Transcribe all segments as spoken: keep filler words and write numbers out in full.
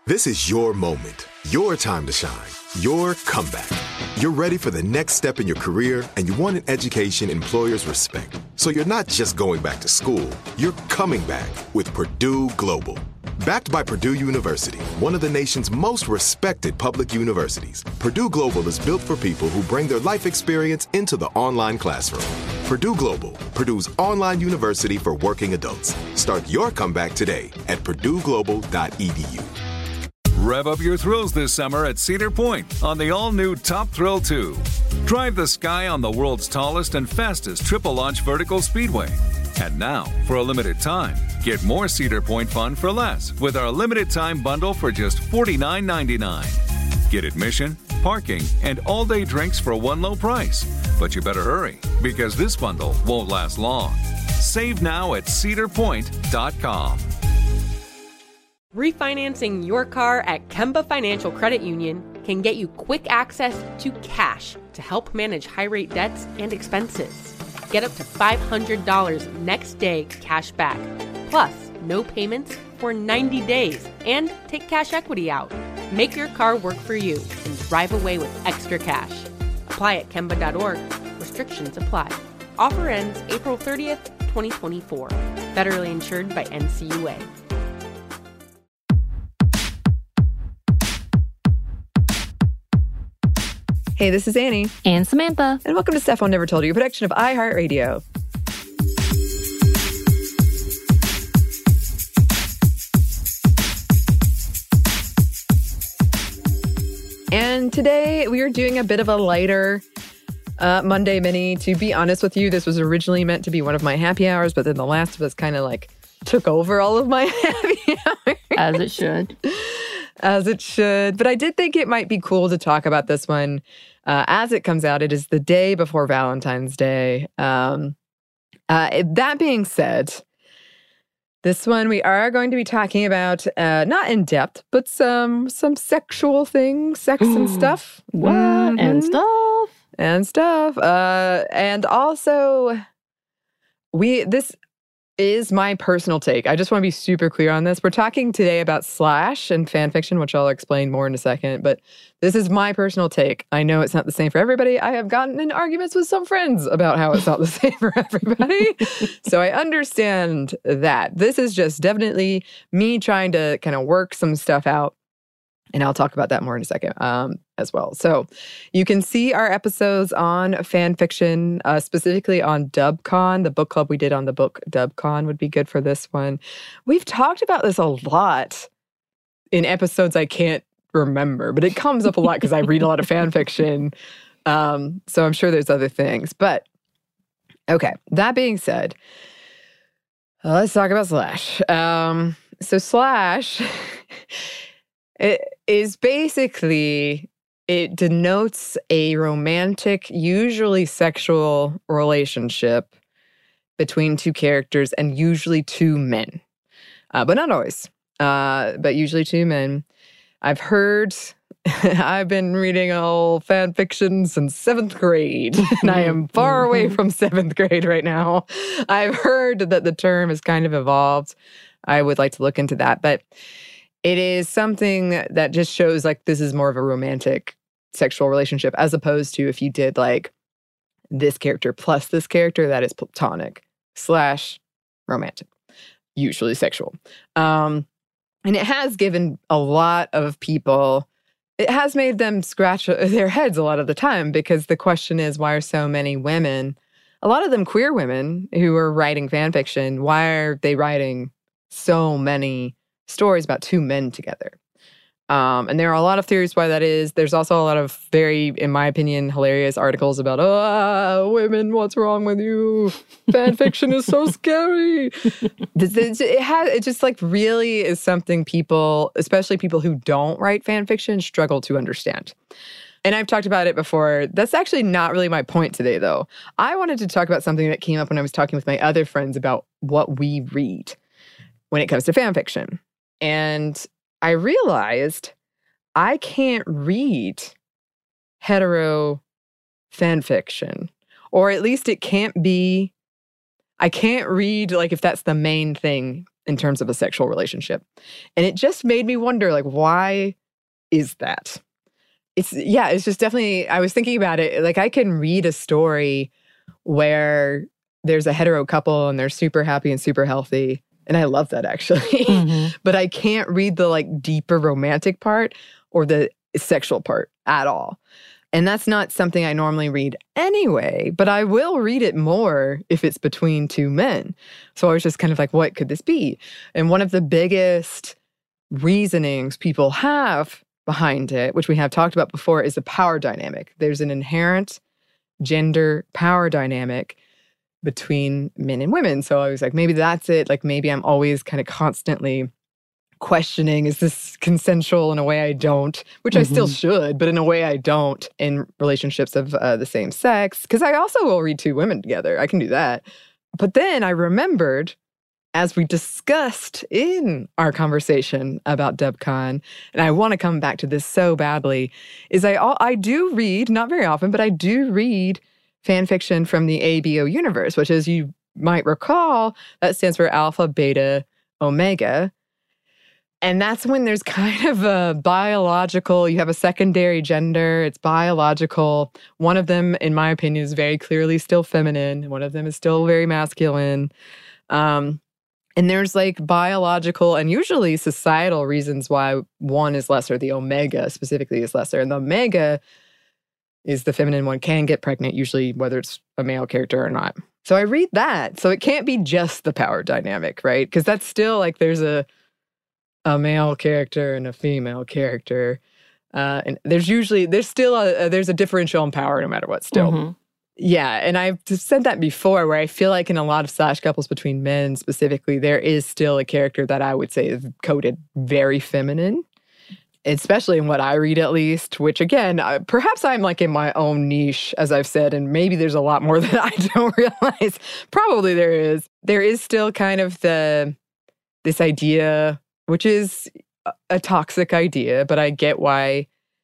This is your moment, your time to shine, your comeback. You're ready for the next step in your career, and you want an education employers respect. So you're not just going back to school, you're coming back with Purdue Global. Backed by Purdue University, one of the nation's most respected public universities, Purdue Global is built for people who bring their life experience into the online classroom. Purdue Global, Purdue's online university for working adults. Start your comeback today at purdue global dot e d u. Rev up your thrills this summer at Cedar Point on the all-new Top Thrill two. Drive the sky on the world's tallest and fastest triple-launch vertical speedway. And now, for a limited time, get more Cedar Point fun for less with our limited-time bundle for just forty-nine ninety-nine. Get admission, parking, and all-day drinks for one low price. But you better hurry, because this bundle won't last long. Save now at cedar point dot com. Refinancing your car at Kemba Financial Credit Union can get you quick access to cash to help manage high-rate debts and expenses. Get up to five hundred dollars next day cash back, plus no payments for ninety days, and take cash equity out. Make your car work for you and drive away with extra cash. Apply at kemba dot org. Restrictions apply. Offer ends April thirtieth, twenty twenty-four. Federally insured by N C U A. Hey, this is Annie. And Samantha. And welcome to Stuff I'll Never Told You, a production of iHeartRadio. And today we are doing a bit of a lighter uh, Monday mini. To be honest with you, this was originally meant to be one of my happy hours, but then The Last of Us kind of like took over all of my happy hours. As it should. As it should. But I did think it might be cool to talk about this one uh, as it comes out. It is the day before Valentine's Day. Um, uh, that being said, this one we are going to be talking about, uh, not in depth, but some some sexual things, sex and stuff. What? Mm-hmm. And stuff. And stuff. Uh, and also, we this... is my personal take. I just want to be super clear on this. We're talking today about Slash and fan fiction, which I'll explain more in a second, but this is my personal take. I know it's not the same for everybody. I have gotten in arguments with some friends about how it's not the same for everybody. So I understand that. This is just definitely me trying to kind of work some stuff out. And I'll talk about that more in a second um, as well. So you can see our episodes on fanfiction, uh, specifically on DubCon. The book club we did on the book DubCon would be good for this one. We've talked about this a lot in episodes I can't remember, but it comes up a lot because I read a lot of fanfiction. Um, so I'm sure there's other things. But okay, that being said, uh, let's talk about Slash. Um, so Slash... It is basically, it denotes a romantic, usually sexual relationship between two characters and usually two men. Uh, but not always, uh, but usually two men. I've heard, I've been reading all fan fiction since seventh grade, and I am far away from seventh grade right now. I've heard that the term has kind of evolved. I would like to look into that, but it is something that just shows like this is more of a romantic sexual relationship as opposed to if you did like this character plus this character, that is platonic slash romantic, usually sexual. Um, and it has given a lot of people, it has made them scratch their heads a lot of the time because the question is, why are so many women, a lot of them queer women who are writing fan fiction, why are they writing so many stories about two men together? Um, and there are a lot of theories why that is. There's also a lot of very, in my opinion, hilarious articles about, oh, women, what's wrong with you? Fan fiction is so scary. It has, it just like really is something people, especially people who don't write fan fiction, struggle to understand. And I've talked about it before. That's actually not really my point today, though. I wanted to talk about something that came up when I was talking with my other friends about what we read when it comes to fan fiction. And I realized I can't read hetero fan fiction, or at least it can't be, I can't read, like if that's the main thing in terms of a sexual relationship. And it just made me wonder, like, why is that? It's, yeah, it's just definitely, I was thinking about it, like I can read a story where there's a hetero couple and they're super happy and super healthy. And I love that actually. Mm-hmm. But I can't read the like deeper romantic part or the sexual part at all. And that's not something I normally read anyway, but I will read it more if it's between two men. So I was just kind of like, what could this be? And one of the biggest reasonings people have behind it, which we have talked about before, is the power dynamic. There's an inherent gender power dynamic between men and women. So I was like, maybe that's it. Like maybe I'm always kind of constantly questioning, is this consensual in a way I don't, which mm-hmm. I still should, but in a way I don't in relationships of uh, the same sex. Because I also will read two women together. I can do that. But then I remembered, as we discussed in our conversation about DebCon, and I want to come back to this so badly, is I I do read, not very often, but I do read fan fiction from the A B O universe, which, as you might recall, that stands for Alpha, Beta, Omega. And that's when there's kind of a biological, you have a secondary gender, it's biological. One of them, in my opinion, is very clearly still feminine. One of them is still very masculine. Um, and there's like biological and usually societal reasons why one is lesser. The omega specifically is lesser. And the omega is the feminine one, can get pregnant, usually whether it's a male character or not. So I read that. So it can't be just the power dynamic, right? Because that's still like there's a a male character and a female character. Uh, and there's usually, there's still a, a, there's a differential in power no matter what still. Mm-hmm. Yeah, and I've said that before where I feel like in a lot of slash couples between men specifically, there is still a character that I would say is coded very feminine, especially in what I read at least, which again, uh, perhaps I'm like in my own niche, as I've said, and maybe there's a lot more that I don't realize. Probably there is. There is still kind of the, this idea, which is a toxic idea, but I get why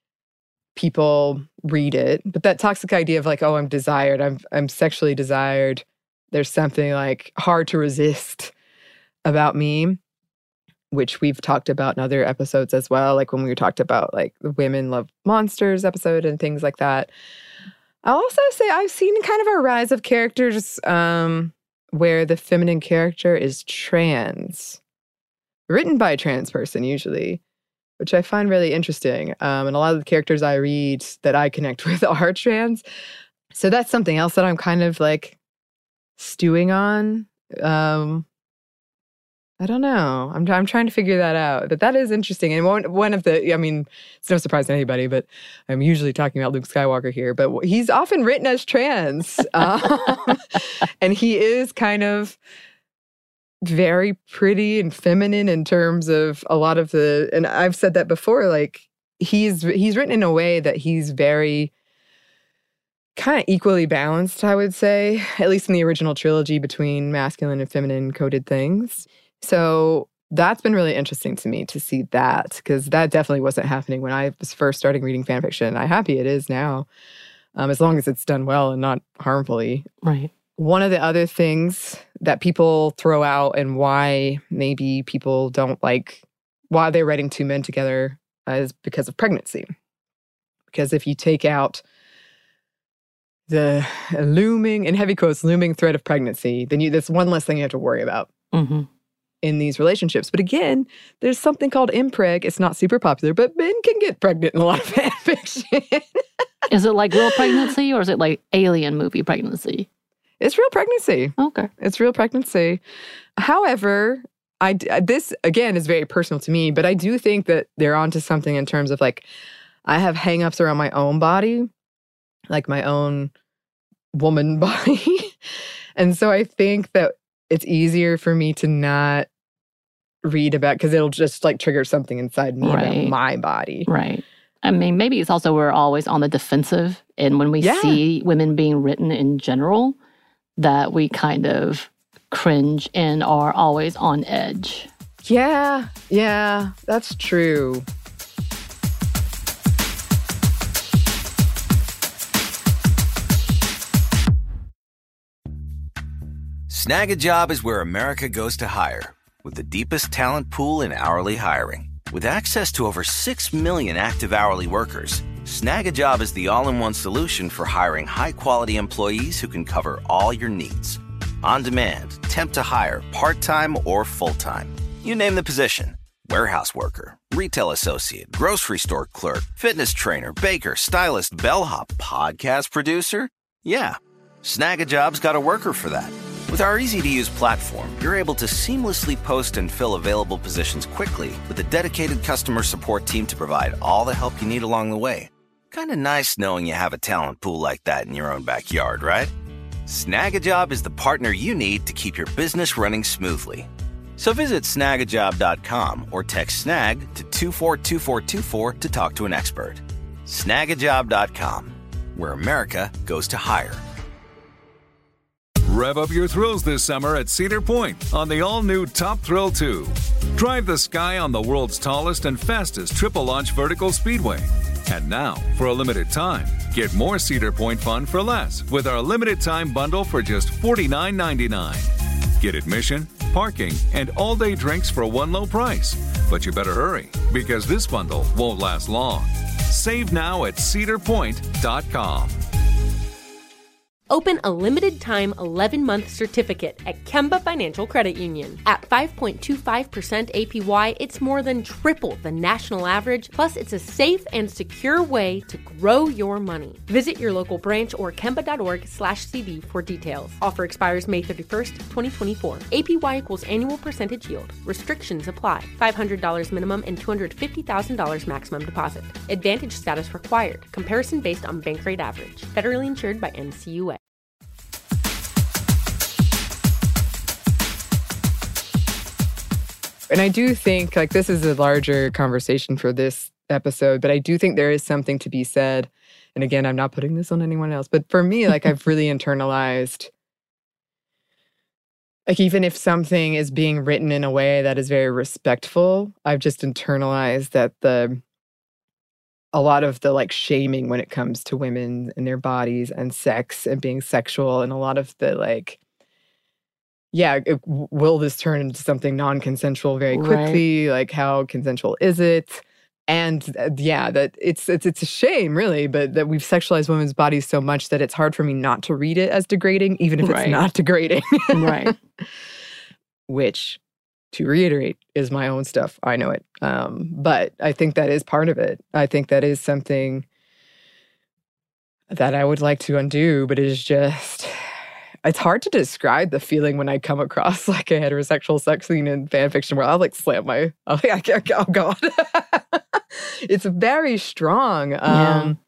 people read it. But that toxic idea of like, oh, I'm desired, I'm I'm sexually desired. There's something like hard to resist about me, which we've talked about in other episodes as well, like when we talked about like the Women Love Monsters episode and things like that. I'll also say I've seen kind of a rise of characters um, where the feminine character is trans. Written by a trans person usually, which I find really interesting. Um, and a lot of the characters I read that I connect with are trans. So that's something else that I'm kind of like stewing on. Um, I don't know. I'm, I'm trying to figure that out. But that is interesting. And one, one of the, I mean, it's no surprise to anybody, but I'm usually talking about Luke Skywalker here, but he's often written as trans. um, and he is kind of very pretty and feminine in terms of a lot of the, and I've said that before, like he's he's written in a way that he's very kind of equally balanced, I would say, at least in the original trilogy, between masculine and feminine coded things. So that's been really interesting to me to see that, because that definitely wasn't happening when I was first starting reading fan fiction. I'm happy it is now, um, as long as it's done well and not harmfully. Right. One of the other things that people throw out and why maybe people don't like, why they're writing two men together uh, is because of pregnancy. Because if you take out the looming, in heavy quotes, looming threat of pregnancy, then you, that's one less thing you have to worry about mm-hmm. in these relationships. But again, there's something called impreg. It's not super popular, but men can get pregnant in a lot of fan fiction. Is it like real pregnancy or is it like alien movie pregnancy? It's real pregnancy. Okay. It's real pregnancy. However, I, this, again, is very personal to me, but I do think that they're onto something in terms of, like, I have hang-ups around my own body, like my own woman body. And so I think that it's easier for me to not read about, because it'll just, like, trigger something inside me right. about my body. Right. I mean, maybe it's also we're always on the defensive, and when we yeah. see women being written in general, that we kind of cringe and are always on edge. Yeah, yeah, that's true. Snag a job is where America goes to hire, with the deepest talent pool in hourly hiring. With access to over six million active hourly workers, Snag a Job is the all-in-one solution for hiring high-quality employees who can cover all your needs. On demand, temp to hire, part-time or full-time. You name the position. Warehouse worker, retail associate, grocery store clerk, fitness trainer, baker, stylist, bellhop, podcast producer. Yeah, Snag a Job's got a worker for that. With our easy-to-use platform, you're able to seamlessly post and fill available positions quickly with a dedicated customer support team to provide all the help you need along the way. Kind of nice knowing you have a talent pool like that in your own backyard, right? Snag a Job is the partner you need to keep your business running smoothly. So visit snag a job dot com or text snag to two four two four two four to talk to an expert. snag a job dot com, where America goes to hire. Rev up your thrills this summer at Cedar Point on the all-new Top Thrill two. Drive the sky on the world's tallest and fastest triple-launch vertical speedway. And now, for a limited time, get more Cedar Point fun for less with our limited-time bundle for just forty-nine ninety-nine. Get admission, parking, and all-day drinks for one low price. But you better hurry, because this bundle won't last long. Save now at cedar point dot com. Open a limited-time eleven-month certificate at Kemba Financial Credit Union. At five point two five percent A P Y, it's more than triple the national average, plus it's a safe and secure way to grow your money. Visit your local branch or kemba.org slash CD for details. Offer expires May thirty-first, twenty twenty-four. A P Y equals annual percentage yield. Restrictions apply. five hundred dollars minimum and two hundred fifty thousand dollars maximum deposit. Advantage status required. Comparison based on bank rate average. Federally insured by N C U A. And I do think, like, this is a larger conversation for this episode, but I do think there is something to be said. And again, I'm not putting this on anyone else, but for me, like, I've really internalized, like, even if something is being written in a way that is very respectful, I've just internalized that the, a lot of the, like, shaming when it comes to women and their bodies and sex and being sexual, and a lot of the, like, yeah, it, will this turn into something non-consensual very quickly? Right. Like, how consensual is it? And uh, yeah, that it's it's it's a shame, really, but that we've sexualized women's bodies so much that it's hard for me not to read it as degrading, even if right. it's not degrading. Right. Which, to reiterate, is my own stuff. I know it. Um, but I think that is part of it. I think that is something that I would like to undo, but it is just... It's hard to describe the feeling when I come across, like, a heterosexual sex scene in fan fiction where I'll, like, slam my, I'll, like, oh, God. It's very strong. Yeah. Um,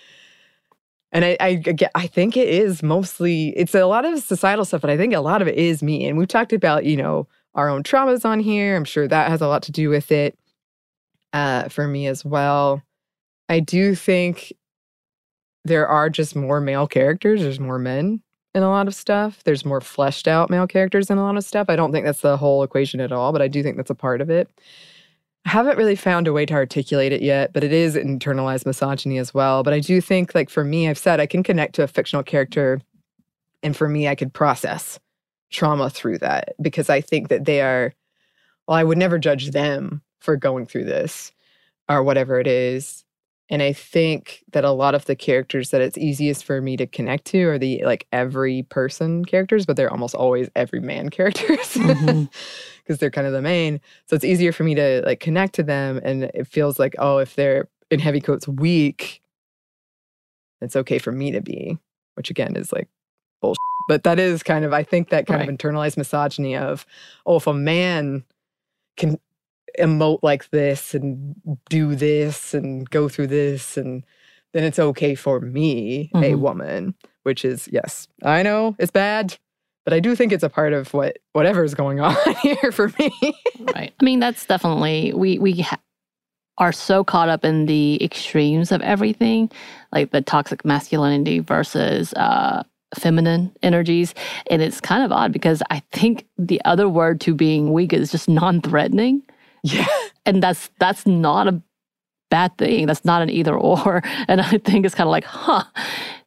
and I, I, I think it is mostly, it's a lot of societal stuff, but I think a lot of it is me. And we've talked about, you know, our own traumas on here. I'm sure that has a lot to do with it uh, for me as well. I do think there are just more male characters. There's more men in a lot of stuff. There's more fleshed out male characters in a lot of stuff. I don't think that's the whole equation at all, but I do think that's a part of it. I haven't really found a way to articulate it yet, but it is internalized misogyny as well. But I do think, like, for me, I've said I can connect to a fictional character, and for me, I could process trauma through that, because I think that they are, well, I would never judge them for going through this or whatever it is. And I think that a lot of the characters that it's easiest for me to connect to are the, like, every person characters, but they're almost always every man characters because mm-hmm. they're kind of the main. So it's easier for me to, like, connect to them. And it feels like, oh, if they're, in heavy quotes, weak, it's okay for me to be, which again is, like, bullshit. But that is kind of, I think that kind right. of internalized misogyny of, oh, if a man can emote like this and do this and go through this, and then it's okay for me, mm-hmm. a woman, which is, yes, I know it's bad, but I do think it's a part of what whatever is going on here for me. Right. I mean, that's definitely, we we ha- are so caught up in the extremes of everything, like the toxic masculinity versus uh, feminine energies. And it's kind of odd because I think the other word to being weak is just non-threatening. Yeah. And that's that's not a bad thing. That's not an either or. And I think it's kind of like, huh,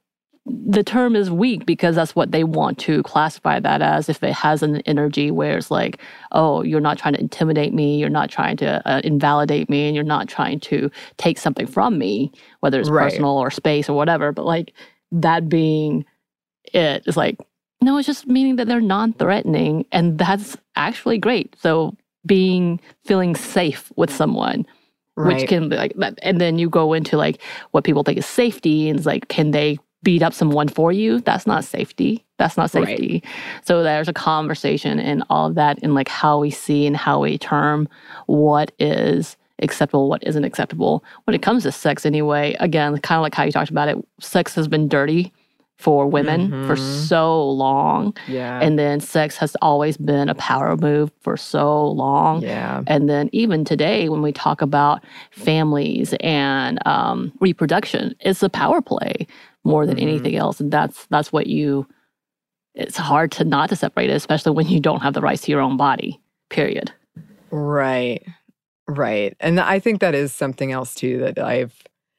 the term is weak because that's what they want to classify that as. If it has an energy where it's like, oh, you're not trying to intimidate me, you're not trying to uh, invalidate me, and you're not trying to take something from me, whether it's right. personal or space or whatever. But like that being it is like, no, it's just meaning that they're non-threatening, and that's actually great. So being, feeling safe with someone, right. which can be like that. And then you go into like what people think is safety, and it's like, can they beat up someone for you? That's not safety. That's not safety. Right. So there's a conversation in all of that in like how we see and how we term what is acceptable, what isn't acceptable. When it comes to sex anyway, again, kind of like how you talked about it, sex has been dirty for women mm-hmm. for so long. Yeah. And then sex has always been a power move for so long. Yeah. And then even today, when we talk about families and um, reproduction, it's a power play more than mm-hmm. anything else. And that's that's what you, it's hard to not to separate it, especially when you don't have the rights to your own body, period. Right. Right. And I think that is something else too that I've,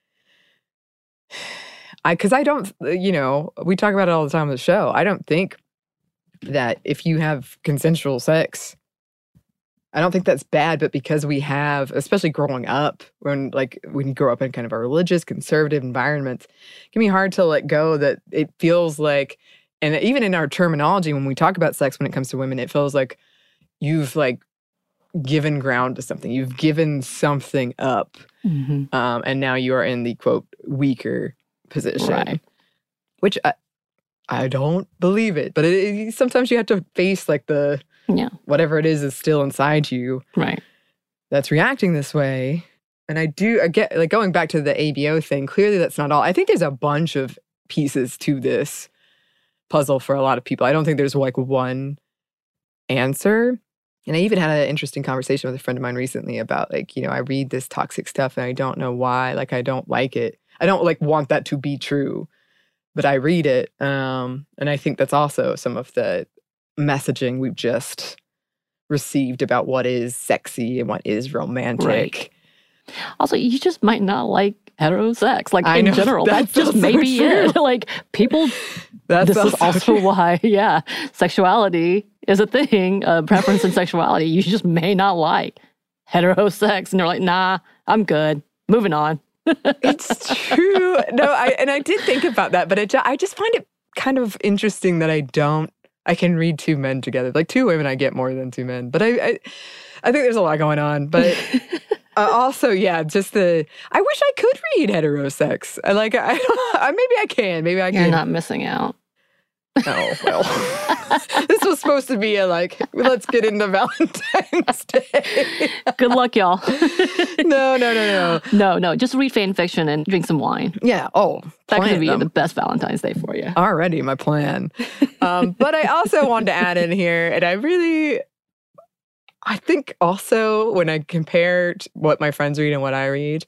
I, because I don't, you know, we talk about it all the time on the show. I don't think that if you have consensual sex, I don't think that's bad, but because we have, especially growing up, when like when you grow up in kind of a religious, conservative environment, it can be hard to let go that it feels like, and even in our terminology, when we talk about sex when it comes to women, it feels like you've like given ground to something. You've given something up. Mm-hmm. Um, and now you are in the, quote, weaker position. Right. Which I, I don't believe it. But it, it, sometimes you have to face like the, yeah. whatever it is is still inside you. Right. That's reacting this way. And I do, I get, like going back to the A B O thing, clearly that's not all. I think there's a bunch of pieces to this puzzle for a lot of people. I don't think there's like one answer. And I even had an interesting conversation with a friend of mine recently about like, you know, I read this toxic stuff and I don't know why. Like, I don't like it. I don't like want that to be true, but I read it. Um, and I think that's also some of the messaging we've just received about what is sexy and what is romantic. Right. Also, you just might not like hetero sex, like I in know, general. That's just maybe true. it. Like people, that's this also is also true. why, yeah, sexuality is a thing, uh, preference in sexuality. You just may not like hetero sex. And you're like, nah, I'm good. Moving on. It's true. No, I and I did think about that, but it, I just find it kind of interesting that I don't, I can read two men together. Like two women, I get more than two men. But I, I, I think there's a lot going on. But uh, also, yeah, just the, I wish I could read heterosex. I like, I don't, maybe I can. Maybe I can. You're not missing out. Oh, well. This was supposed to be a like, let's get into Valentine's Day. Good luck, y'all. No, no, no, no. No, no. Just read fan fiction and drink some wine. Yeah. Oh, that could be them. the best Valentine's Day for you. Already, my plan. Um, but I also wanted to add in here, and I really, I think also when I compare what my friends read and what I read,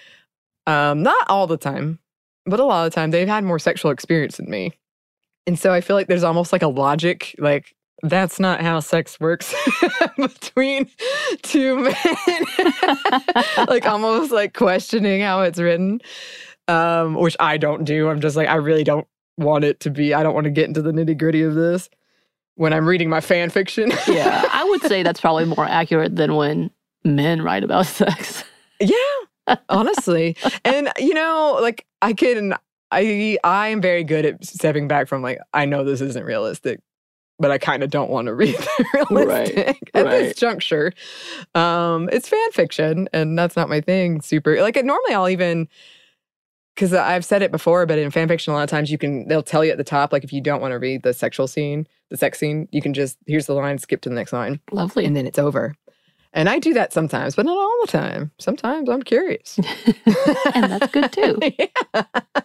um, not all the time, but a lot of the time, they've had more sexual experience than me. And so I feel like there's almost like a logic, like, that's not how sex works between two men. Like, almost like questioning how it's written, um, which I don't do. I'm just like, I really don't want it to be, I don't want to get into the nitty gritty of this when I'm reading my fan fiction. Yeah, I would say that's probably more accurate than when men write about sex. Yeah, honestly. And, you know, like, I can... I I am very good at stepping back from like, I know this isn't realistic, but I kind of don't want to read the realistic right, at right. this juncture. Um, it's fan fiction, and that's not my thing. Super like normally I'll even, because I've said it before, but in fan fiction a lot of times you can they'll tell you at the top like if you don't want to read the sexual scene, the sex scene, you can just here's the line, skip to the next line, lovely, and then it's over. And I do that sometimes, but not all the time. Sometimes I'm curious. And that's good too. Yeah.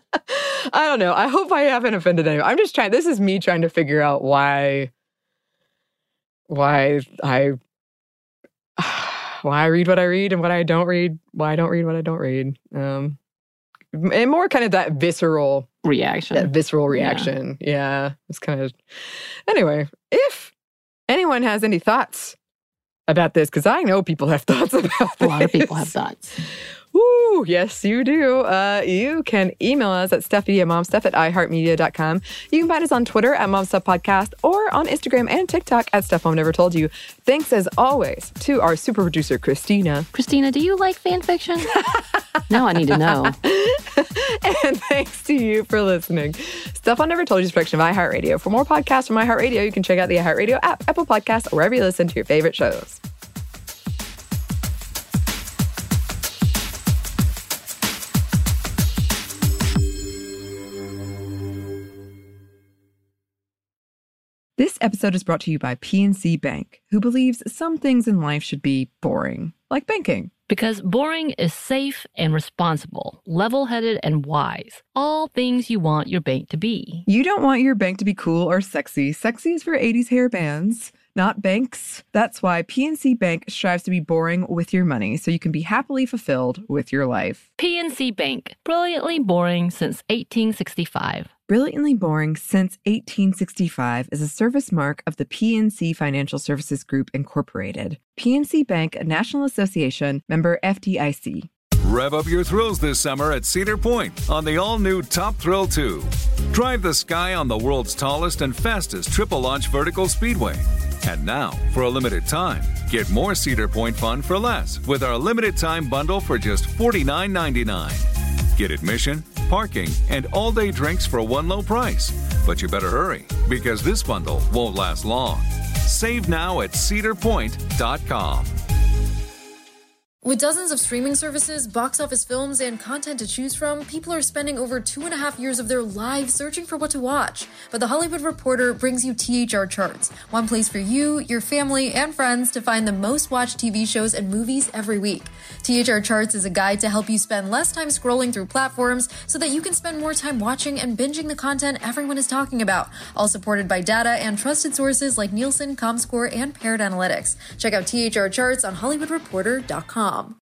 I don't know. I hope I haven't offended anyone. I'm just trying, this is me trying to figure out why, why I, why I read what I read and what I don't read, why I don't read what I don't read. Um, and more kind of that visceral reaction. That visceral reaction. Yeah. yeah. It's kind of, anyway, if anyone has any thoughts about this, because I know people have thoughts about this. A lot of people have thoughts. Ooh, do. Yes, you do. Uh, you can email us at stuffmediamomstuff at iheartmedia dot com. You can find us on Twitter at momstuffpodcast or on Instagram and TikTok at Stuff Mom Never Told You. Thanks, as always, to our super producer, Christina. Christina, do you like fan fiction? Now I need to know. And thanks to you for listening. Stuff Mom Never Told You is a production of iHeartRadio. For more podcasts from iHeartRadio, you can check out the iHeartRadio app, Apple Podcasts, or wherever you listen to your favorite shows. This episode is brought to you by P N C Bank, who believes some things in life should be boring, like banking. Because boring is safe and responsible, level-headed and wise. All things you want your bank to be. You don't want your bank to be cool or sexy. Sexy is for eighties hair bands, not banks. That's why P N C Bank strives to be boring with your money so you can be happily fulfilled with your life. P N C Bank, brilliantly boring since eighteen sixty-five. Brilliantly Boring Since eighteen sixty-five is a service mark of the P N C Financial Services Group, Incorporated. P N C Bank, a National Association, member F D I C. Rev up your thrills this summer at Cedar Point on the all-new Top Thrill two. Drive the sky on the world's tallest and fastest triple-launch vertical speedway. And now, for a limited time, get more Cedar Point fun for less with our limited-time bundle for just forty-nine ninety-nine. Get admission, parking, and all-day drinks for one low price. But you better hurry, because this bundle won't last long. Save now at cedar point dot com. With dozens of streaming services, box office films, and content to choose from, people are spending over two and a half years of their lives searching for what to watch. But The Hollywood Reporter brings you T H R Charts, one place for you, your family, and friends to find the most watched T V shows and movies every week. T H R Charts is a guide to help you spend less time scrolling through platforms so that you can spend more time watching and binging the content everyone is talking about, all supported by data and trusted sources like Nielsen, Comscore, and Parrot Analytics. Check out T H R Charts on hollywood reporter dot com.